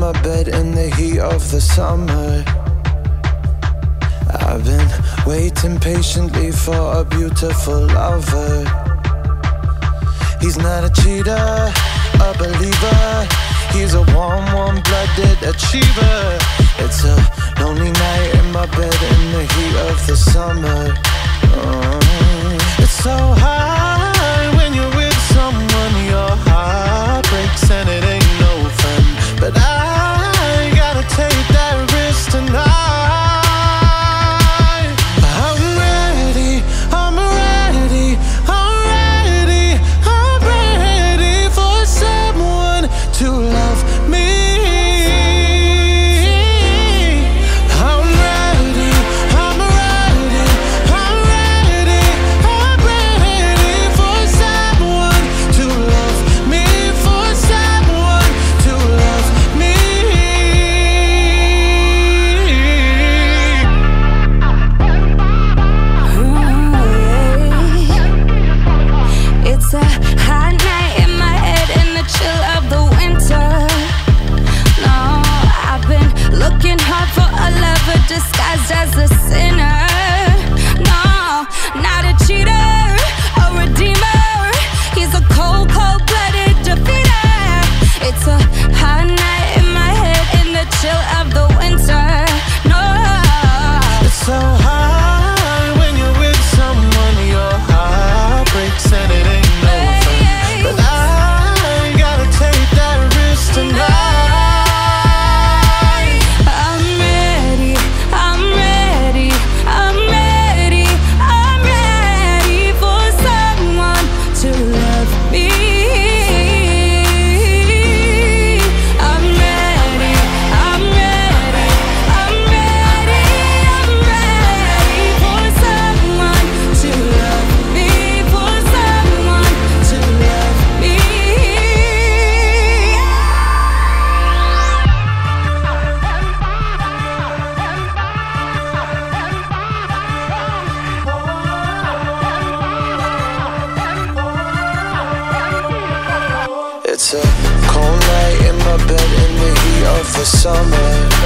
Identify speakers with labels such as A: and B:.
A: my bed in the heat of the summer. I've been waiting patiently for a beautiful lover. He's not a cheater, a believer. He's a warm, warm-blooded achiever. It's a lonely night in my bed in the heat of the summer. It's so hard when you're with someone. Your heart breaks and it ain't no fun. But I gotta take that risk tonight. I'm ready, I'm ready, I'm ready, I'm ready for someone to love me. I'm ready, I'm ready, I'm ready, I'm ready for someone to love me, for someone to love me.
B: It's a hot night in my head in the chill of the winter. No, I've been looking hard for a lover disguised as a sinner. No, not a cheater, a redeemer. He's a cold, cold-blooded defeater. It's a hot night in my head in the chill of the winter. No,
A: It's so hard when you're with someone. Your heart breaks and it ain't no fun. But I gotta take that risk tonight.
B: I'm ready, I'm ready, I'm ready, I'm ready for someone to love me. I'm ready, I'm ready, I'm ready, I'm ready for someone to love me, for someone to love me.
A: It's a cold night in my bed in the heat of the summer.